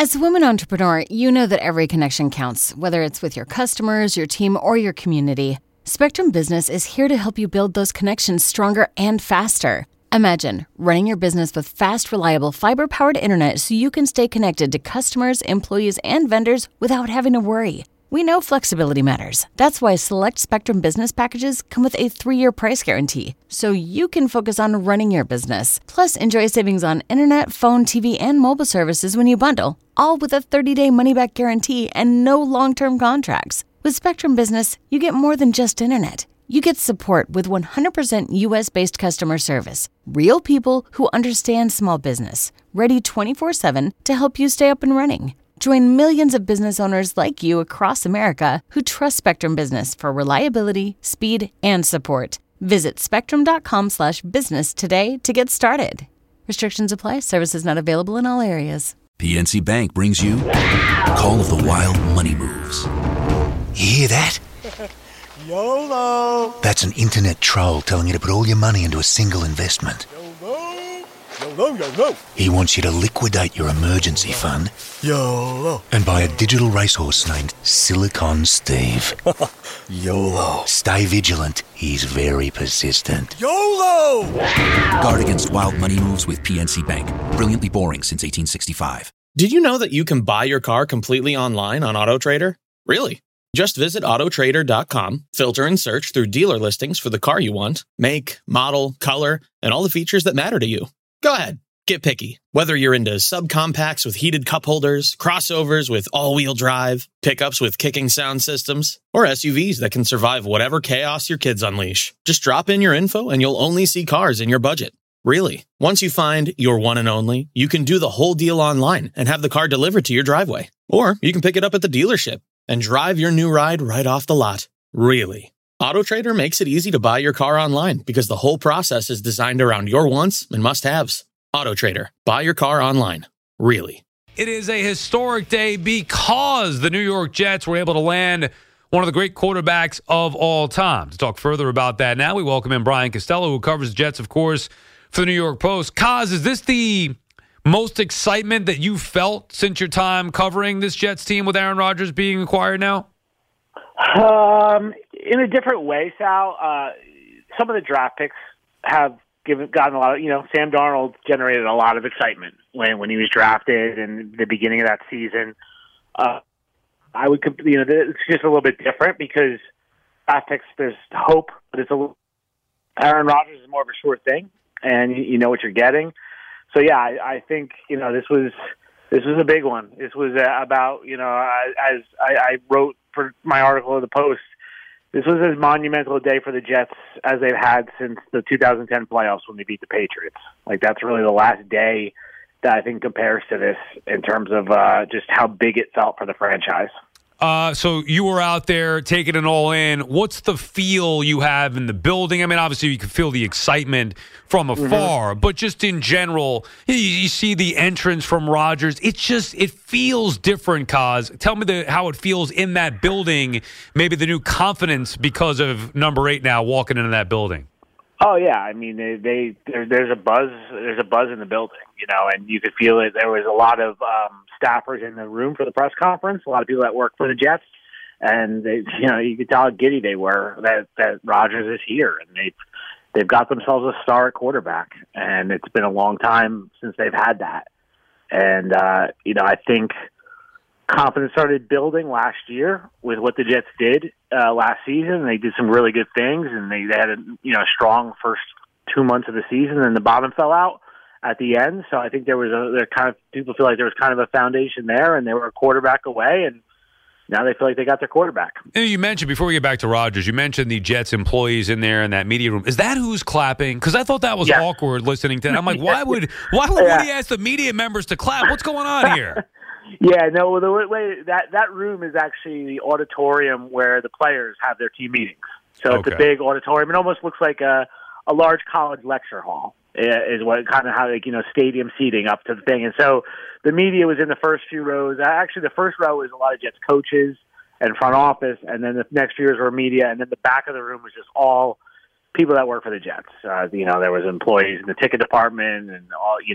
As a woman entrepreneur, you know that every connection counts, whether it's with your customers, your team, or your community. Spectrum Business is here to help you build those connections stronger and faster. Imagine running your business with fast, reliable, fiber-powered internet so you can stay connected to customers, employees, and vendors without having to worry. We know flexibility matters. That's why select Spectrum Business packages come with a 3-year price guarantee, so you can focus on running your business. Plus, enjoy savings on internet, phone, TV, and mobile services when you bundle, all with a 30-day money-back guarantee and no long-term contracts. With Spectrum Business, you get more than just internet. You get support with 100% U.S.-based customer service. Real people who understand small business, ready 24/7 to help you stay up and running. Join millions of business owners like you across America who trust Spectrum Business for reliability, speed, and support. Visit spectrum.com/business today to get started. Restrictions apply. Services not available in all areas. PNC Bank brings you Call of the Wild Money Moves. You hear that? YOLO! That's an internet troll telling you to put all your money into a single investment. YOLO! YOLO, YOLO! He wants you to liquidate your emergency fund YOLO! and buy a digital racehorse named Silicon Steve. YOLO! Stay vigilant. He's very persistent. YOLO! Guard against wild money moves with PNC Bank. Brilliantly boring since 1865. Did you know that you can buy your car completely online on AutoTrader? Really? Just visit autotrader.com, filter and search through dealer listings for the car you want, make, model, color, and all the features that matter to you. Go ahead, get picky. Whether you're into subcompacts with heated cup holders, crossovers with all-wheel drive, pickups with kicking sound systems, or SUVs that can survive whatever chaos your kids unleash. Just drop in your info and you'll only see cars in your budget. Really. Once you find your one and only, you can do the whole deal online and have the car delivered to your driveway. Or you can pick it up at the dealership and drive your new ride right off the lot. Really. AutoTrader makes it easy to buy your car online because the whole process is designed around your wants and must-haves. AutoTrader. Buy your car online. Really. It is a historic day because the New York Jets were able to land one of the great quarterbacks of all time. To talk further about that now, we welcome in Brian Costello, who covers the Jets, of course, for the New York Post. Kaz, is this the most excitement that you felt since your time covering this Jets team with Aaron Rodgers being acquired now? In a different way, Sal. Some of the draft picks have gotten a lot of, Sam Darnold generated a lot of excitement when he was drafted in the beginning of that season. I would, it's just a little bit different because draft picks, there's hope, but Aaron Rodgers is more of a sure thing, and you know what you're getting. So yeah, I think this was a big one. This was about as I wrote for my article in the Post. This was as monumental a day for the Jets as they've had since the 2010 playoffs when they beat the Patriots. Like that's really the last day that I think compares to this in terms of just how big it felt for the franchise. So you were out there taking it all in. What's the feel you have in the building? I mean, obviously you can feel the excitement from afar, but just in general, you see the entrance from Rodgers. It feels different, Kaz. Tell me how it feels in that building, maybe the new confidence because of number 8 now walking into that building. Oh yeah, I mean there's a buzz. There's a buzz in the building, and you could feel it. There was a lot of staffers in the room for the press conference. A lot of people that work for the Jets, and you could tell how giddy they were that Rodgers is here, and they've got themselves a star at quarterback, and it's been a long time since they've had that. And I think confidence started building last year with what the Jets did last season. They did some really good things, and they had a strong first 2 months of the season, and the bottom fell out at the end. So I think people feel like there was kind of a foundation there, and they were a quarterback away, and now they feel like they got their quarterback. You mentioned, before we get back to Rodgers, you mentioned the Jets employees in there in that media room. Is that who's clapping? Because I thought that was awkward listening to that. I'm like, why would Woody ask the media members to clap? What's going on here? Yeah, no, the way that room is actually the auditorium where the players have their team meetings. So It's a big auditorium. It almost looks like a large college lecture hall is what kind of how stadium seating up to the thing. And so the media was in the first few rows. Actually, the first row was a lot of Jets coaches and front office, and then the next few rows were media, and then the back of the room was just all people that work for the Jets. There was employees in the ticket department and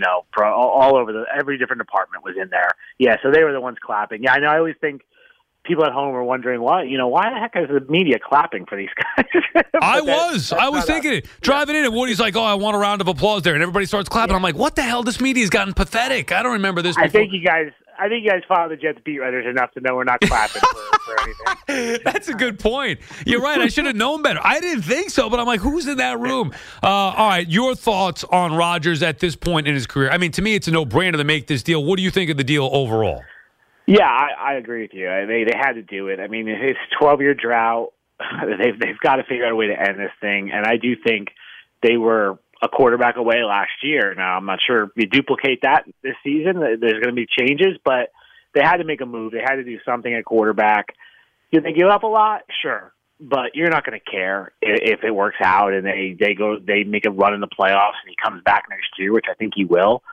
all over every different department was in there. Yeah, so they were the ones clapping. Yeah, I know. I always think people at home are wondering why the heck is the media clapping for these guys? I was thinking it. Driving in, and Woody's like, "Oh, I want a round of applause there," and everybody starts clapping. Yeah. I'm like, "What the hell? This media's gotten pathetic. I don't remember this before." I think you guys follow the Jets beat writers enough to know we're not clapping for anything. That's a good point. You're right. I should have known better. I didn't think so, but I'm like, who's in that room? All right, your thoughts on Rodgers at this point in his career? I mean, to me, it's a no-brainer to make this deal. What do you think of the deal overall? Yeah, I agree with you. They had to do it. I mean, his 12-year drought, they've got to figure out a way to end this thing. And I do think they were a quarterback away last year. Now, I'm not sure if you duplicate that this season. There's going to be changes, but they had to make a move. They had to do something at quarterback. Did they give up a lot? Sure. But you're not going to care if it works out and they make a run in the playoffs and he comes back next year, which I think he will.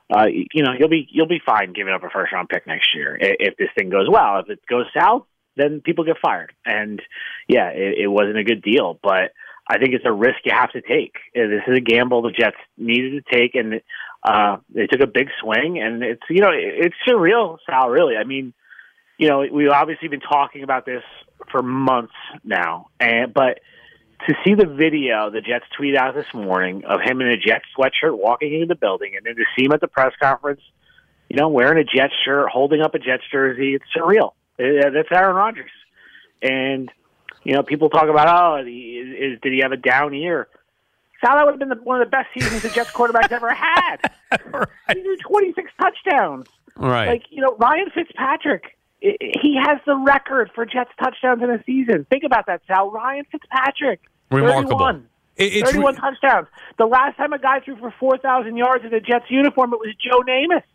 You'll be fine giving up a first round pick next year if this thing goes well. If it goes south, then people get fired. And yeah, it wasn't a good deal, but I think it's a risk you have to take. This is a gamble the Jets needed to take, and they took a big swing. And it's surreal, Sal. Really, I mean, we've obviously been talking about this for months now, but to see the video the Jets tweet out this morning of him in a Jets sweatshirt walking into the building, and then to see him at the press conference, wearing a Jets shirt, holding up a Jets jersey, it's surreal. That's Aaron Rodgers. And, people talk about, did he have a down year? Sal, that would have been one of the best seasons the Jets quarterback's ever had. Right. He threw 26 touchdowns. Right. Ryan Fitzpatrick, he has the record for Jets touchdowns in a season. Think about that, Sal. Ryan Fitzpatrick. Remarkable. 31 touchdowns. The last time a guy threw for 4,000 yards in a Jets uniform, it was Joe Namath.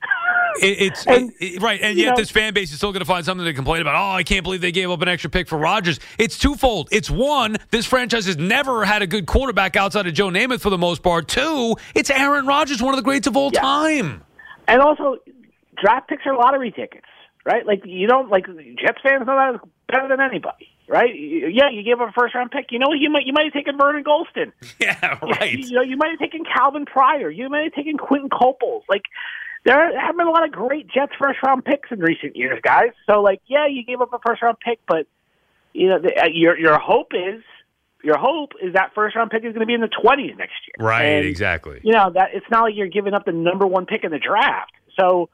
Right, and yet this fan base is still going to find something to complain about. Oh, I can't believe they gave up an extra pick for Rodgers. It's twofold. It's one, this franchise has never had a good quarterback outside of Joe Namath for the most part. Two, it's Aaron Rodgers, one of the greats of all time. And also, draft picks are lottery tickets, right? Jets fans know that better than anybody. Right? Yeah, you gave up a first-round pick. You might have taken Vernon Golston. Yeah, right. You might have taken Calvin Pryor. You might have taken Quentin Coples. There have been a lot of great Jets first-round picks in recent years, guys. So, you gave up a first-round pick, but your hope is that first-round pick is going to be in the 20s next year. Right, and, exactly. That it's not like you're giving up the number one pick in the draft. So,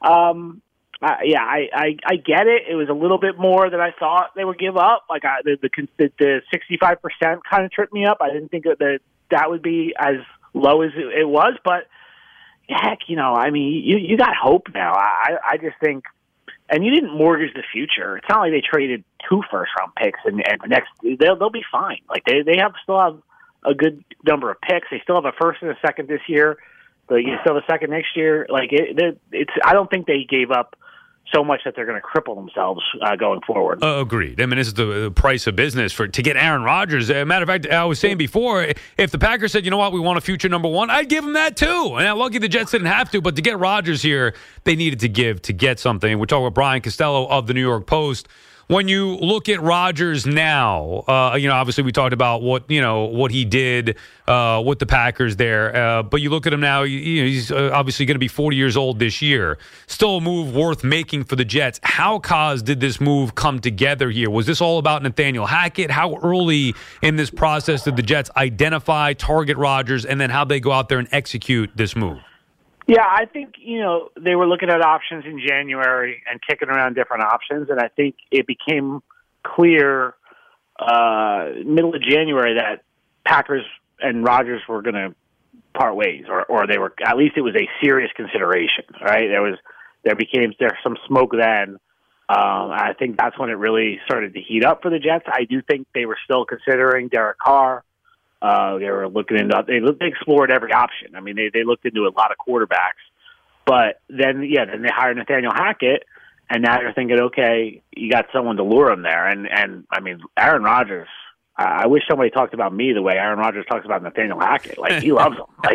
I get it. It was a little bit more than I thought they would give up. The 65% kind of tripped me up. I didn't think that would be as low as it was, but heck, you got hope now. I just think, and you didn't mortgage the future. It's not like they traded 2 first-round picks and next they'll be fine. They still have a good number of picks. They still have a first and a second this year. You still have a second next year. I don't think they gave up so much that they're going to cripple themselves going forward. Agreed. I mean, this is the price of business to get Aaron Rodgers. As a matter of fact, I was saying before, if the Packers said, you know what, we want a future number one, I'd give them that too. And lucky the Jets didn't have to, but to get Rodgers here, they needed to give to get something. We're talking about Brian Costello of the New York Post. When you look at Rodgers now, obviously we talked about what he did with the Packers there, but you look at him now, he's obviously going to be 40 years old this year. Still a move worth making for the Jets. How, Kaz, did this move come together here? Was this all about Nathaniel Hackett? How early in this process did the Jets identify, target Rodgers, and then how they go out there and execute this move? Yeah, I think, they were looking at options in January and kicking around different options, and I think it became clear middle of January that Packers and Rodgers were going to part ways, or they were, at least it was a serious consideration, right? There's some smoke then. I think that's when it really started to heat up for the Jets. I do think they were still considering Derek Carr. They were looking into. They explored every option. I mean, they looked into a lot of quarterbacks, but then they hired Nathaniel Hackett, and now you're thinking, okay, you got someone to lure him there. And I mean, Aaron Rodgers. I wish somebody talked about me the way Aaron Rodgers talks about Nathaniel Hackett. He loves him.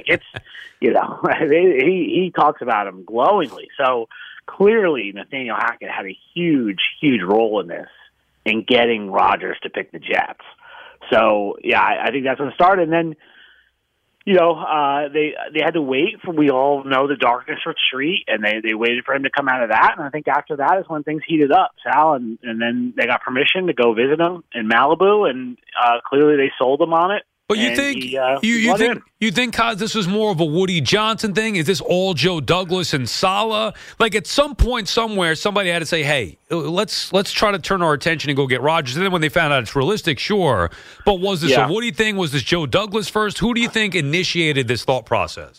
He talks about him glowingly. So clearly, Nathaniel Hackett had a huge, huge role in this, in getting Rodgers to pick the Jets. So, yeah, I think that's when it started. And then, they had to wait for, we all know, the darkness retreat, and they waited for him to come out of that. And I think after that is when things heated up, Sal, and then they got permission to go visit him in Malibu, and clearly they sold him on it. But you think you think Kaz, this was more of a Woody Johnson thing? Is this all Joe Douglas and Saleh? Like at some point somewhere, somebody had to say, "Hey, let's try to turn our attention and go get Rodgers." And then when they found out it's realistic, sure. But was this a Woody thing? Was this Joe Douglas first? Who do you think initiated this thought process?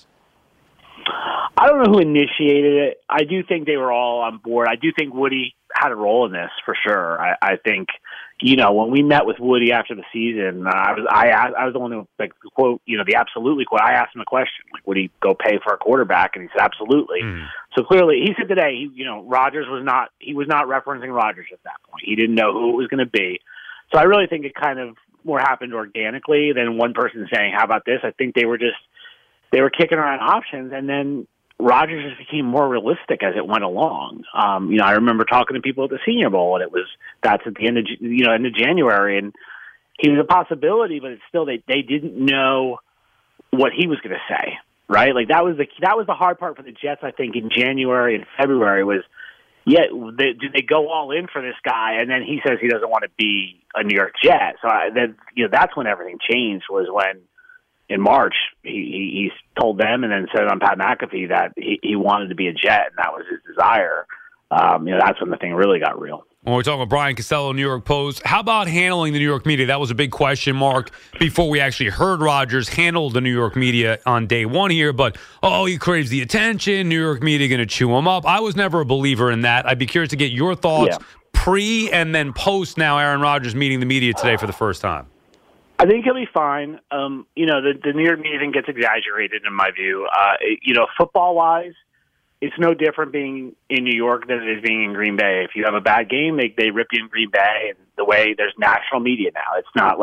I don't know who initiated it. I do think they were all on board. I do think Woody had a role in this for sure. I think. When we met with Woody after the season, I was the one who, like, quote, the absolutely quote. I asked him a question, like, would he go pay for a quarterback? And he said, absolutely. So clearly, he said today, Rodgers was not referencing Rodgers at that point. He didn't know who it was going to be. So I really think it kind of more happened organically than one person saying, how about this? I think they were kicking around options, and then Rodgers just became more realistic as it went along. I remember talking to people at the Senior Bowl, and that's at the end of January, and he was a possibility, but it's still they didn't know what he was going to say, right? Like that was the hard part for the Jets, I think, in January and February was, do they go all in for this guy, and then he says he doesn't want to be a New York Jet. So that's when everything changed. Was when. In March, he told them and then said on Pat McAfee that he wanted to be a Jet, and that was his desire. That's when the thing really got real. When we're talking about Brian Costello, New York Post, how about handling the New York media? That was a big question mark before we actually heard Rodgers handle the New York media on day one here. But, he craves the attention. New York media going to chew him up. I was never a believer in that. I'd be curious to get your thoughts pre and then post now Aaron Rodgers meeting the media today for the first time. I think he'll be fine. The New York media thing gets exaggerated in my view. Football-wise, it's no different being in New York than it is being in Green Bay. If you have a bad game, they rip you in Green Bay, and the way there's national media now. It's not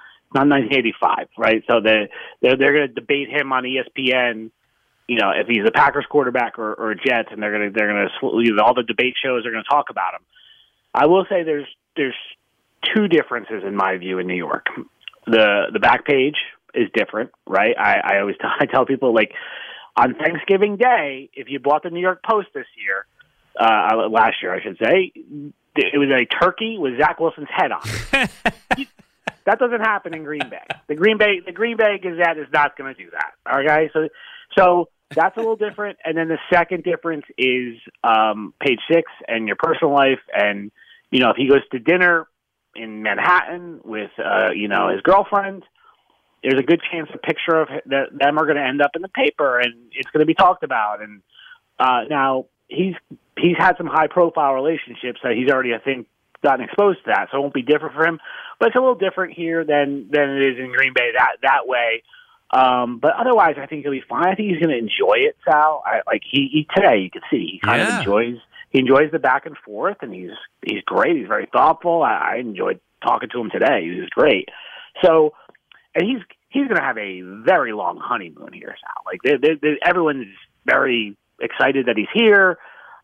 1985, right? So they're going to debate him on ESPN. If he's a Packers quarterback or a Jets, and they're going to all the debate shows are going to talk about him. I will say there's two differences in my view in New York. The back page is different, right? I always tell people, like, on Thanksgiving Day, if you bought the New York Post this year, last year I should say, it was a turkey with Zach Wilson's head on it. That doesn't happen in Green Bay. The Green Bay Gazette is not going to do that. All right, so that's a little different. And then the second difference is page 6 and your personal life, and if he goes to dinner in Manhattan with his girlfriend, there's a good chance a picture of them are going to end up in the paper, and it's going to be talked about. And now he's had some high profile relationships that he's already, I think, gotten exposed to that, so it won't be different for him. But it's a little different here than it is in Green Bay that way. But otherwise, I think he'll be fine. I think he's going to enjoy it, Sal. He today you can see he kind of enjoys. He enjoys the back and forth, and he's great. He's very thoughtful. I enjoyed talking to him today. He was great. So, and he's going to have a very long honeymoon here, Sal. Like everyone's very excited that he's here.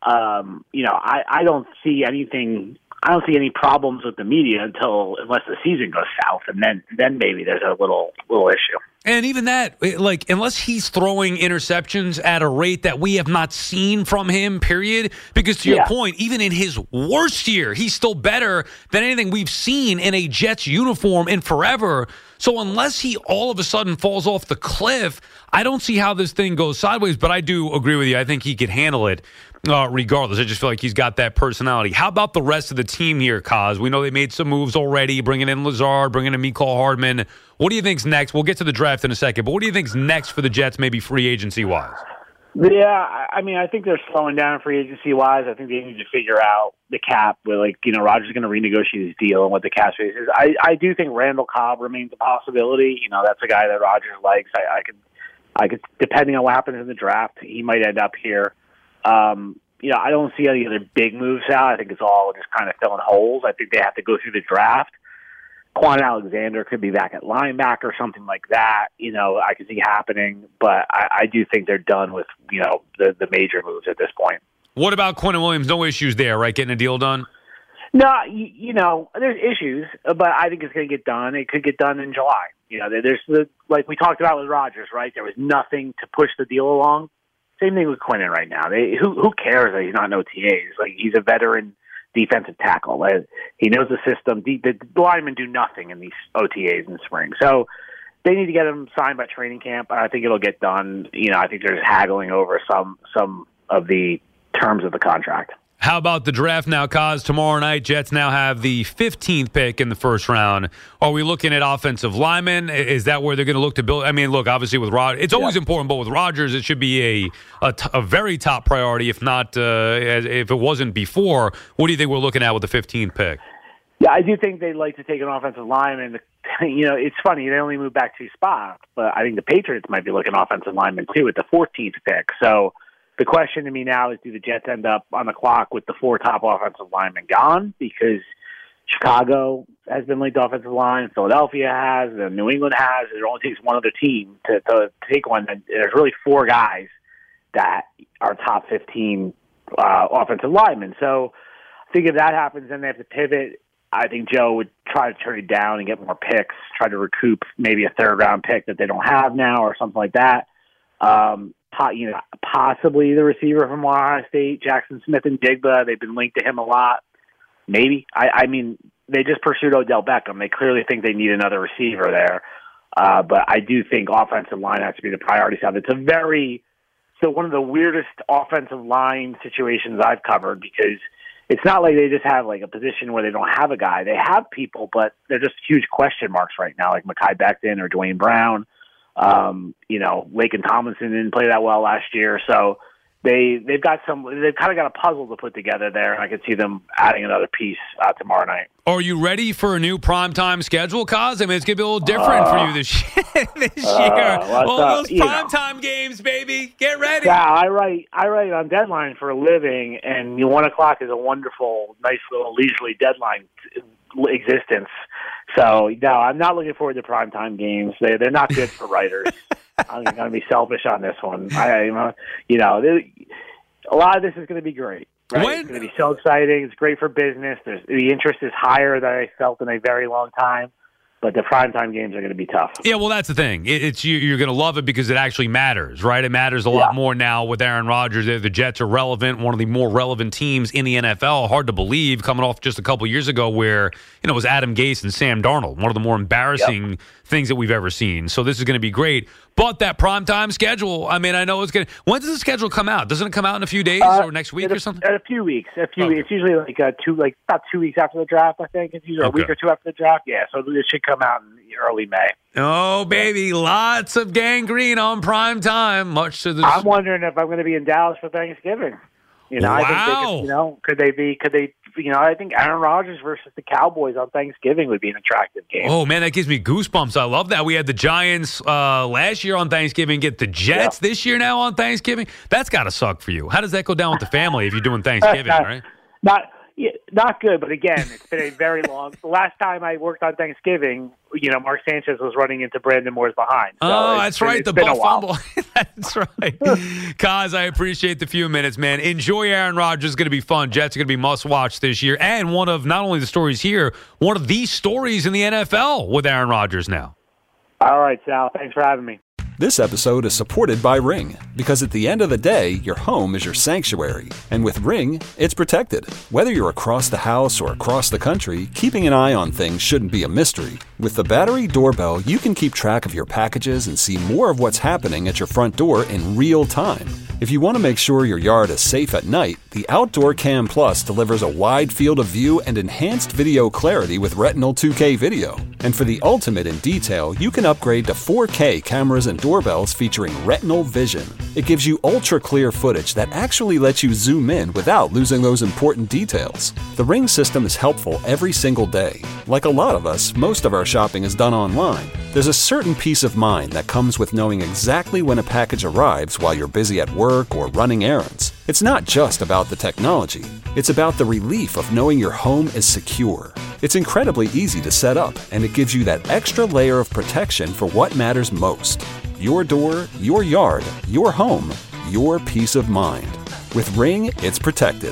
I don't see anything. I don't see any problems with the media unless the season goes south, and then maybe there's a little issue. And even that, like, unless he's throwing interceptions at a rate that we have not seen from him, period. Because to your point, even in his worst year, he's still better than anything we've seen in a Jets uniform in forever. So unless he all of a sudden falls off the cliff, I don't see how this thing goes sideways. But I do agree with you. I think he could handle it regardless. I just feel like he's got that personality. How about the rest of the team here, Kaz? We know they made some moves already, bringing in Lazard, bringing in Mecole Hardman. What do you think's next? We'll get to the draft in a second, but what do you think's next for the Jets, maybe free agency-wise? Yeah, I think they're slowing down free agency-wise. I think they need to figure out the cap. Rodgers is going to renegotiate his deal and what the cap space is. I do think Randall Cobb remains a possibility. That's a guy that Rodgers likes. I could, depending on what happens in the draft, he might end up here. I don't see any other big moves out. I think it's all just kind of filling holes. I think they have to go through the draft. Quan Alexander could be back at linebacker or something like that. I could see happening, but I do think they're done with, the major moves at this point. What about Quentin Williams? No issues there, right? Getting a deal done? No, there's issues, but I think it's going to get done. It could get done in July. There's like we talked about with Rodgers, right? There was nothing to push the deal along. Same thing with Quinnen right now. Who cares that he's not in OTAs? Like, he's a veteran defensive tackle. He knows the system. The linemen do nothing in these OTAs in spring. So they need to get him signed by training camp. I think it'll get done. I think they're just haggling over some of the terms of the contract. How about the draft now, Kaz? Tomorrow night, Jets now have the 15th pick in the first round. Are we looking at offensive linemen? Is that where they're going to look to build? I mean, look, obviously with Rodgers, it's always important, but with Rodgers, it should be a very top priority, if not, if it wasn't before. What do you think we're looking at with the 15th pick? Yeah, I do think they'd like to take an offensive lineman. It's funny, they only moved back 2 spots, but I think the Patriots might be looking offensive lineman too at the 14th pick. So the question to me now is, do the Jets end up on the clock with the 4 top offensive linemen gone? Because Chicago has been linked to offensive line, Philadelphia has, and New England has. It only takes one other team to take one. And there's really 4 guys that are top 15 offensive linemen. So I think if that happens, then they have to pivot. I think Joe would try to trade down and get more picks, try to recoup maybe a 3rd-round pick that they don't have now or something like that. Possibly the receiver from Ohio State, Jackson Smith and Jigba. They've been linked to him a lot. Maybe. I mean, they just pursued Odell Beckham. They clearly think they need another receiver there. But I do think offensive line has to be the priority side. It's one of the weirdest offensive line situations I've covered, because it's not like they just have like a position where they don't have a guy. They have people, but they're just huge question marks right now, like Mekhi Becton or Dwayne Brown. Laken Tomlinson didn't play that well last year, so they've kind of got a puzzle to put together there, and I could see them adding another piece tomorrow night. Are you ready for a new primetime schedule, Kaz? I mean, it's going to be a little different for you this year. All those primetime games, baby. Get ready. Yeah, I write on Deadline for a living, and 1 o'clock is a wonderful, nice little leisurely deadline existence. So, no, I'm not looking forward to primetime games. They're not good for writers. I'm going to be selfish on this one. A lot of this is going to be great. Right? It's going to be so exciting. It's great for business. The interest is higher than I felt in a very long time. But the primetime games are going to be tough. Yeah, well, that's the thing. You're going to love it because it actually matters, right? It matters a lot more now with Aaron Rodgers. The Jets are relevant, one of the more relevant teams in the NFL. Hard to believe, coming off just a couple years ago where it was Adam Gase and Sam Darnold, one of the more embarrassing things that we've ever seen. So this is going to be great. But that primetime schedule, I mean, I know it's going to – when does the schedule come out? Doesn't it come out in a few days or next week or something? A few weeks. It's usually about 2 weeks after the draft, I think. It's usually a week or two after the draft. Yeah, so it should come out in early May. Oh, baby, lots of gangrene on primetime, much to the – I'm wondering if I'm going to be in Dallas for Thanksgiving. Wow. I think could they I think Aaron Rodgers versus the Cowboys on Thanksgiving would be an attractive game. Oh, man, that gives me goosebumps. I love that. We had the Giants last year on Thanksgiving, get the Jets this year now on Thanksgiving. That's got to suck for you. How does that go down with the family if you're doing Thanksgiving, right? Not good, but again, it's been a very long. The last time I worked on Thanksgiving, Mark Sanchez was running into Brandon Moore's behind. So that's right, the butt fumble. That's right. Kaz, I appreciate the few minutes, man. Enjoy Aaron Rodgers. It's going to be fun. Jets are going to be must-watch this year. And one of not only the stories here, one of the stories in the NFL with Aaron Rodgers now. All right, Sal. Thanks for having me. This episode is supported by Ring, because at the end of the day, your home is your sanctuary. And with Ring, it's protected. Whether you're across the house or across the country, keeping an eye on things shouldn't be a mystery. With the Battery Doorbell, you can keep track of your packages and see more of what's happening at your front door in real time. If you want to make sure your yard is safe at night, the Outdoor Cam Plus delivers a wide field of view and enhanced video clarity with Retinal 2K video. And for the ultimate in detail, you can upgrade to 4K cameras and doorbells featuring Retinal Vision. It gives you ultra-clear footage that actually lets you zoom in without losing those important details. The Ring system is helpful every single day. Like a lot of us, most of our shopping is done online. There's a certain peace of mind that comes with knowing exactly when a package arrives while you're busy at work or running errands. It's not just about the technology. It's about the relief of knowing your home is secure. It's incredibly easy to set up, and it gives you that extra layer of protection for what matters most. Your door, your yard, your home, your peace of mind. With Ring, it's protected.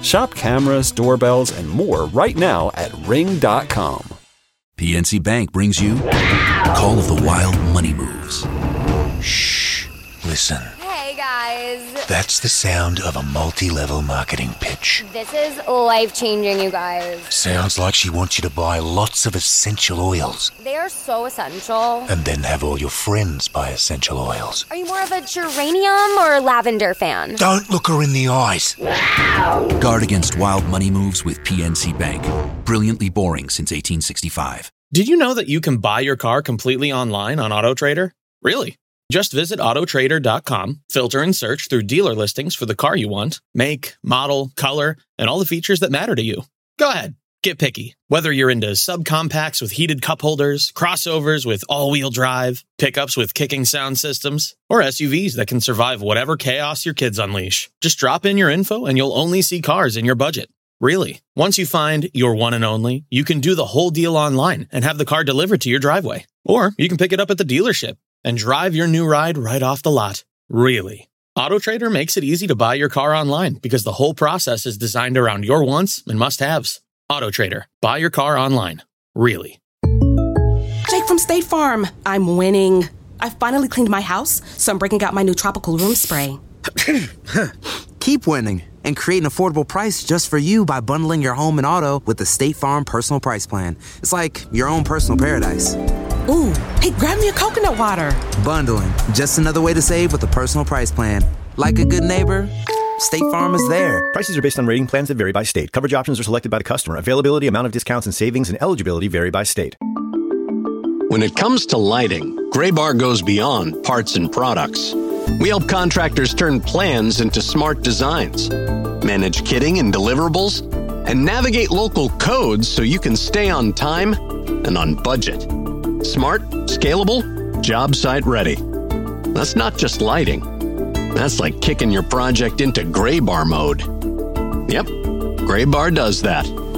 Shop cameras, doorbells, and more right now at Ring.com. PNC Bank brings you Call of the Wild Money Moves. Shh. Listen. Hey, guys. That's the sound of a multi-level marketing pitch. This is life-changing, you guys. Sounds like she wants you to buy lots of essential oils. They are so essential. And then have all your friends buy essential oils. Are you more of a geranium or lavender fan? Don't look her in the eyes. Guard against wild money moves with PNC Bank. Brilliantly boring since 1865. Did you know that you can buy your car completely online on AutoTrader? Really? Just visit autotrader.com, filter and search through dealer listings for the car you want, make, model, color, and all the features that matter to you. Go ahead, get picky. Whether you're into subcompacts with heated cup holders, crossovers with all-wheel drive, pickups with kicking sound systems, or SUVs that can survive whatever chaos your kids unleash. Just drop in your info and you'll only see cars in your budget. Really. Once you find your one and only, you can do the whole deal online and have the car delivered to your driveway. Or you can pick it up at the dealership and drive your new ride right off the lot. Really. AutoTrader makes it easy to buy your car online because the whole process is designed around your wants and must-haves. AutoTrader. Buy your car online. Really. Jake from State Farm. I'm winning. I finally cleaned my house, so I'm breaking out my new tropical room spray. Keep winning and create an affordable price just for you by bundling your home and auto with the State Farm Personal Price Plan. It's like your own personal paradise. Ooh, hey, grab me a coconut water. Bundling, just another way to save with a personal price plan. Like a good neighbor, State Farm is there. Prices are based on rating plans that vary by state. Coverage options are selected by the customer. Availability, amount of discounts and savings, and eligibility vary by state. When it comes to lighting, Graybar goes beyond parts and products. We help contractors turn plans into smart designs, manage kitting and deliverables, and navigate local codes so you can stay on time and on budget. Smart, scalable, job site ready. That's not just lighting. That's like kicking your project into Graybar mode. Yep, Graybar does that.